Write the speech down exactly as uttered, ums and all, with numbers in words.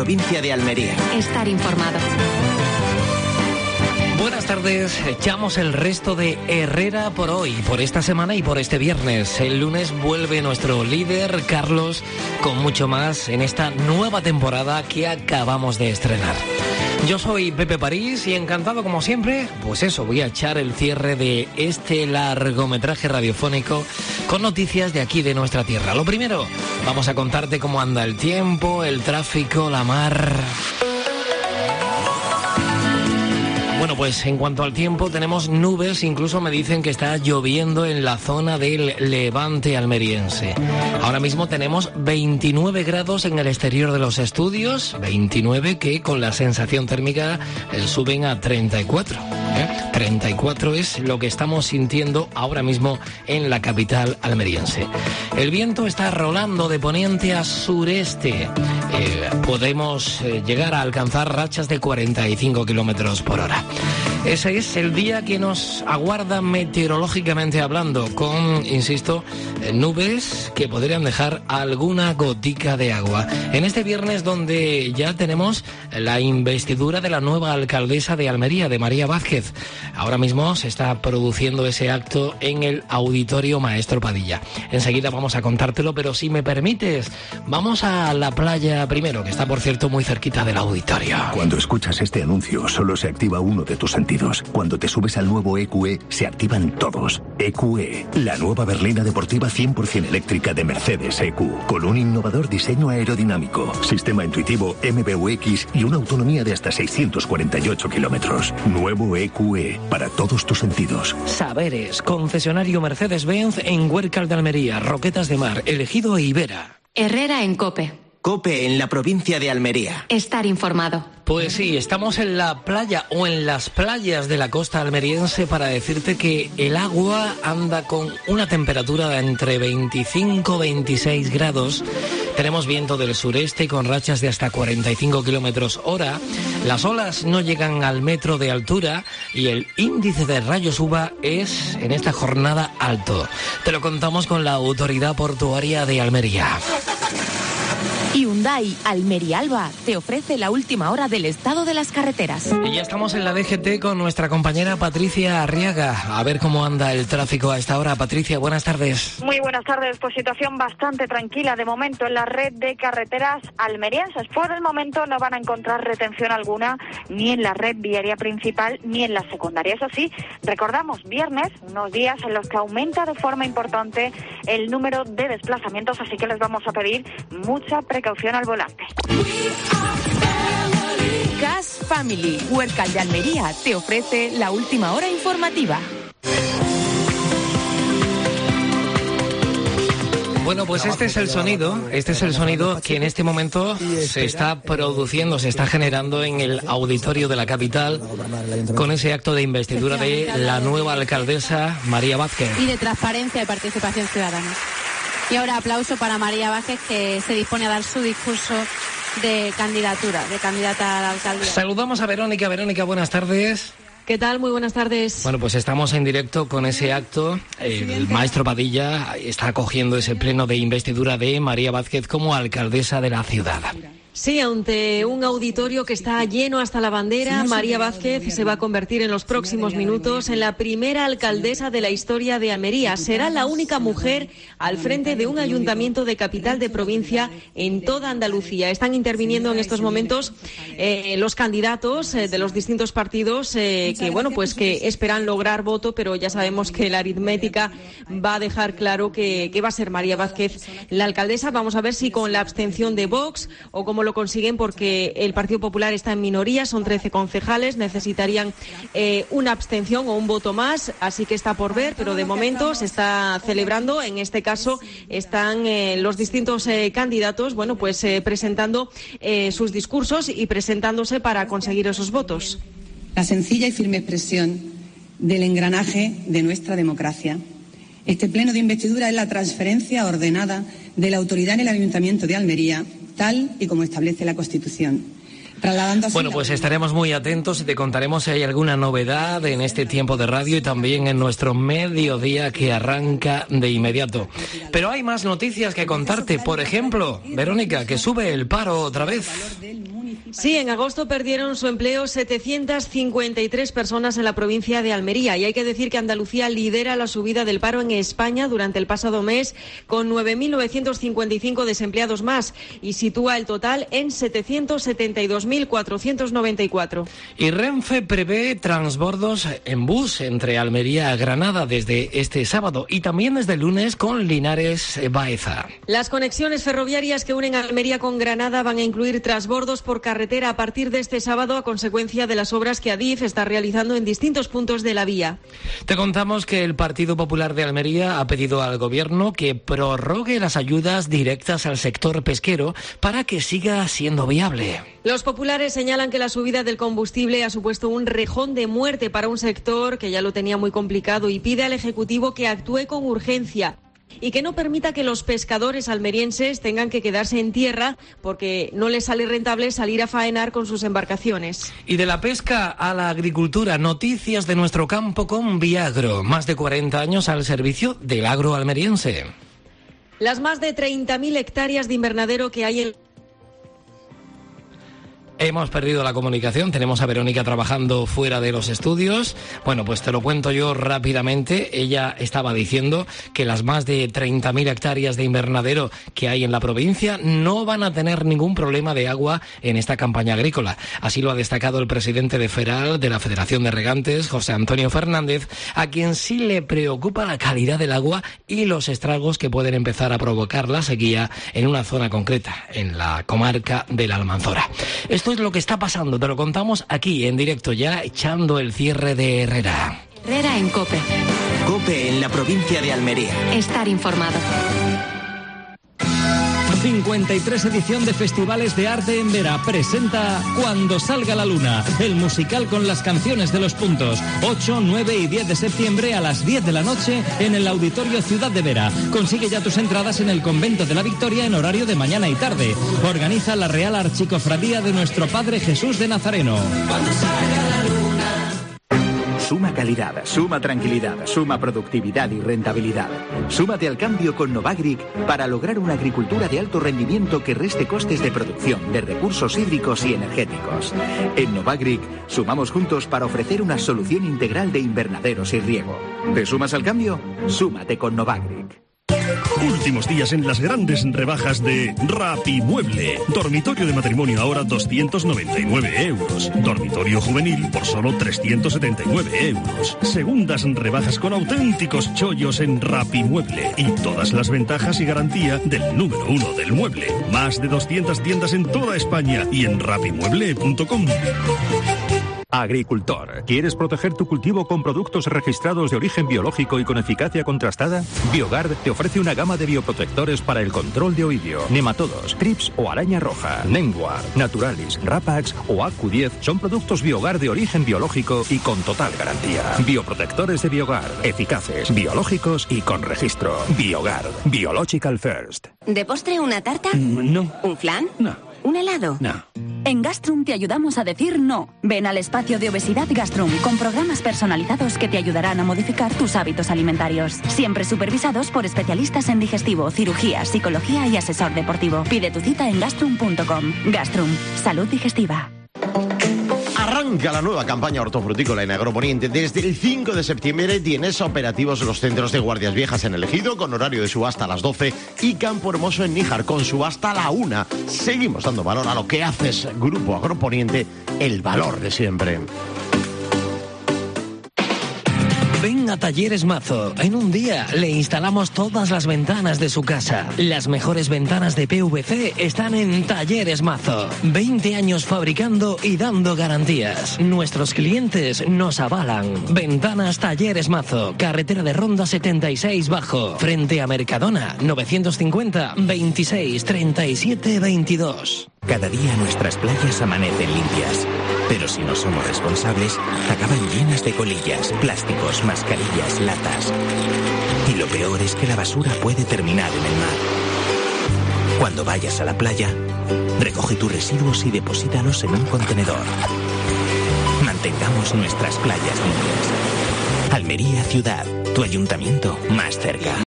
provincia de Almería. Estar informado. Buenas tardes, echamos el resto de Herrera por hoy, por esta semana y por este viernes. El lunes vuelve nuestro líder, Carlos, con mucho más en esta nueva temporada que acabamos de estrenar. Yo soy Pepe París y encantado como siempre, pues eso, voy a echar el cierre de este largometraje radiofónico con noticias de aquí de nuestra tierra. Lo primero, vamos a contarte cómo anda el tiempo, el tráfico, la mar. Bueno, pues en cuanto al tiempo tenemos nubes, incluso me dicen que está lloviendo en la zona del Levante almeriense. Ahora mismo tenemos veintinueve grados en el exterior de los estudios, veintinueve que con la sensación térmica eh, suben a treinta y cuatro. ¿eh? treinta y cuatro es lo que estamos sintiendo ahora mismo en la capital almeriense. El viento está rolando de poniente a sureste. Eh, podemos eh, llegar a alcanzar rachas de cuarenta y cinco kilómetros por hora. Ese es el día que nos aguarda meteorológicamente hablando, con, insisto, nubes que podrían dejar alguna gotica de agua. En este viernes donde ya tenemos la investidura de la nueva alcaldesa de Almería, de María Vázquez. Ahora mismo se está produciendo ese acto en el Auditorio Maestro Padilla. Enseguida vamos a contártelo, pero si me permites, vamos a la playa primero, que está por cierto muy cerquita del auditorio. Cuando escuchas este anuncio, solo se activa uno de tus sentidos. Cuando te subes al nuevo E Q E, se activan todos. E Q E, la nueva berlina deportiva cien por ciento eléctrica de Mercedes E Q, con un innovador diseño aerodinámico, sistema intuitivo M B U X y una autonomía de hasta seiscientos cuarenta y ocho kilómetros. Nuevo E Q E, para todos tus sentidos. Saberes, concesionario Mercedes-Benz en Huércal de Almería, Roquetas de Mar, Elegido e Ibera. Herrera en COPE. COPE en la provincia de Almería. Estar informado. Pues sí, estamos en la playa o en las playas de la costa almeriense para decirte que el agua anda con una temperatura de entre veinticinco y veintiséis grados. Tenemos viento del sureste con rachas de hasta cuarenta y cinco kilómetros hora. Las olas no llegan al metro de altura y el índice de rayos U V A es en esta jornada alto. Te lo contamos con la Autoridad Portuaria de Almería. Hyundai Almería Alba te ofrece la última hora del estado de las carreteras. Y ya estamos en la D G T con nuestra compañera Patricia Arriaga. A ver cómo anda el tráfico a esta hora. Patricia, buenas tardes. Muy buenas tardes. Pues situación bastante tranquila de momento en la red de carreteras almerienses. Por el momento no van a encontrar retención alguna ni en la red viaria principal ni en la secundaria. Eso sí, recordamos, viernes, unos días en los que aumenta de forma importante el número de desplazamientos, así que les vamos a pedir mucha precaución al volante. Gas Family, Huércal de Almería, te ofrece la última hora informativa. Bueno, pues este es el sonido, este es el sonido que en este momento se está produciendo, se está generando en el auditorio de la capital con ese acto de investidura de la nueva alcaldesa María Vázquez. Y de transparencia y participación ciudadana. Y ahora aplauso para María Vázquez, que se dispone a dar su discurso de candidatura, de candidata a la alcaldía. Saludamos a Verónica. Verónica, buenas tardes. ¿Qué tal? Muy buenas tardes. Bueno, pues estamos en directo con ese acto. El maestro Padilla está acogiendo ese pleno de investidura de María Vázquez como alcaldesa de la ciudad. Sí, ante un auditorio que está lleno hasta la bandera, María Vázquez se va a convertir en los próximos minutos en la primera alcaldesa de la historia de Almería. Será la única mujer al frente de un ayuntamiento de capital de provincia en toda Andalucía. Están interviniendo en estos momentos eh, los candidatos eh, de los distintos partidos eh, que, bueno, pues que esperan lograr voto, pero ya sabemos que la aritmética va a dejar claro que, que va a ser María Vázquez la alcaldesa. Vamos a ver si con la abstención de Vox o como lo consiguen, porque el Partido Popular está en minoría, son trece concejales, necesitarían eh, una abstención o un voto más, así que está por ver, pero de momento se está celebrando. En este caso están eh, los distintos eh, candidatos, bueno, pues eh, presentando eh, sus discursos y presentándose para conseguir esos votos. La sencilla y firme expresión del engranaje de nuestra democracia. Este pleno de investidura es la transferencia ordenada de la autoridad en el Ayuntamiento de Almería, tal y como establece la Constitución. trasladando así. Bueno, pues estaremos muy atentos y te contaremos si hay alguna novedad en este tiempo de radio y también en nuestro mediodía que arranca de inmediato. Pero hay más noticias que contarte. Por ejemplo, Verónica, que sube el paro otra vez. Sí, en agosto perdieron su empleo setecientas cincuenta y tres personas en la provincia de Almería y hay que decir que Andalucía lidera la subida del paro en España durante el pasado mes con nueve mil novecientos cincuenta y cinco desempleados más y sitúa el total en setecientos setenta y dos mil cuatrocientos noventa y cuatro. Y Renfe prevé transbordos en bus entre Almería y Granada desde este sábado y también desde el lunes con Linares-Baeza. Las conexiones ferroviarias que unen Almería con Granada van a incluir transbordos por carretera a partir de este sábado a consecuencia de las obras que Adif está realizando en distintos puntos de la vía. Te contamos que el Partido Popular de Almería ha pedido al Gobierno que prorrogue las ayudas directas al sector pesquero para que siga siendo viable. Los populares señalan que la subida del combustible ha supuesto un rejón de muerte para un sector que ya lo tenía muy complicado y pide al Ejecutivo que actúe con urgencia y que no permita que los pescadores almerienses tengan que quedarse en tierra porque no les sale rentable salir a faenar con sus embarcaciones. Y de la pesca a la agricultura, noticias de nuestro campo con Viagro, más de cuarenta años al servicio del agro almeriense. Las más de treinta mil hectáreas de invernadero que hay en Hemos perdido la comunicación, tenemos a Verónica trabajando fuera de los estudios. Bueno, pues te lo cuento yo rápidamente. Ella estaba diciendo que las más de treinta mil hectáreas de invernadero que hay en la provincia no van a tener ningún problema de agua en esta campaña agrícola. Así lo ha destacado el presidente de FERAL, de la Federación de Regantes, José Antonio Fernández, a quien sí le preocupa la calidad del agua y los estragos que pueden empezar a provocar la sequía en una zona concreta, en la comarca de la Almanzora. Esto es lo que está pasando, te lo contamos aquí en directo ya, echando el cierre de Herrera. Herrera en COPE. COPE en la provincia de Almería. Estar informado. cincuenta y tres edición de Festivales de Arte en Vera presenta Cuando salga la luna, el musical con las canciones de los puntos. ocho, nueve y diez de septiembre a las diez de la noche en el Auditorio Ciudad de Vera. Consigue ya tus entradas en el Convento de la Victoria en horario de mañana y tarde. Organiza la Real Archicofradía de Nuestro Padre Jesús de Nazareno. Cuando salga la luna. Suma calidad, suma tranquilidad, suma productividad y rentabilidad. Súmate al cambio con Novagric para lograr una agricultura de alto rendimiento que reste costes de producción, de recursos hídricos y energéticos. En Novagric sumamos juntos para ofrecer una solución integral de invernaderos y riego. ¿Te sumas al cambio? Súmate con Novagric. Últimos días en las grandes rebajas de Rapimueble. Dormitorio de matrimonio ahora doscientos noventa y nueve euros. Dormitorio juvenil por solo trescientos setenta y nueve euros. Segundas rebajas con auténticos chollos en Rapimueble. Y todas las ventajas y garantía del número uno del mueble. Más de doscientas tiendas en toda España y en rapimueble punto com. Agricultor, ¿quieres proteger tu cultivo con productos registrados de origen biológico y con eficacia contrastada? Biogard te ofrece una gama de bioprotectores para el control de oidio, nematodos, trips o araña roja. Nemguard, Naturalis, Rapax o A Q diez son productos Biogard de origen biológico y con total garantía. Bioprotectores de Biogard, eficaces, biológicos y con registro. Biogard, Biological First. ¿De postre una tarta? No. ¿Un flan? No. ¿Un helado? No. En Gastrum te ayudamos a decir no. Ven al espacio de obesidad Gastrum con programas personalizados que te ayudarán a modificar tus hábitos alimentarios. Siempre supervisados por especialistas en digestivo, cirugía, psicología y asesor deportivo. Pide tu cita en gastrum punto com. Gastrum, salud digestiva. Arranca la nueva campaña hortofrutícola en Agroponiente. Desde el cinco de septiembre tienes operativos los centros de guardias viejas en el Ejido con horario de subasta a las doce y Campo Hermoso en Níjar con subasta a la una. Seguimos dando valor a lo que haces, Grupo Agroponiente, el valor de siempre. Ven a Talleres Mazo. En un día le instalamos todas las ventanas de su casa. Las mejores ventanas de P V C están en Talleres Mazo. veinte años fabricando y dando garantías. Nuestros clientes nos avalan. Ventanas Talleres Mazo. Carretera de Ronda setenta y seis Bajo. Frente a Mercadona. novecientos cincuenta, veintiséis, treinta y siete, veintidós. Cada día nuestras playas amanecen limpias. Pero si no somos responsables, acaban llenas de colillas, plásticos, mascarillas, latas. Y lo peor es que la basura puede terminar en el mar. Cuando vayas a la playa, recoge tus residuos y deposítalos en un contenedor. Mantengamos nuestras playas limpias. Almería Ciudad, tu ayuntamiento más cerca.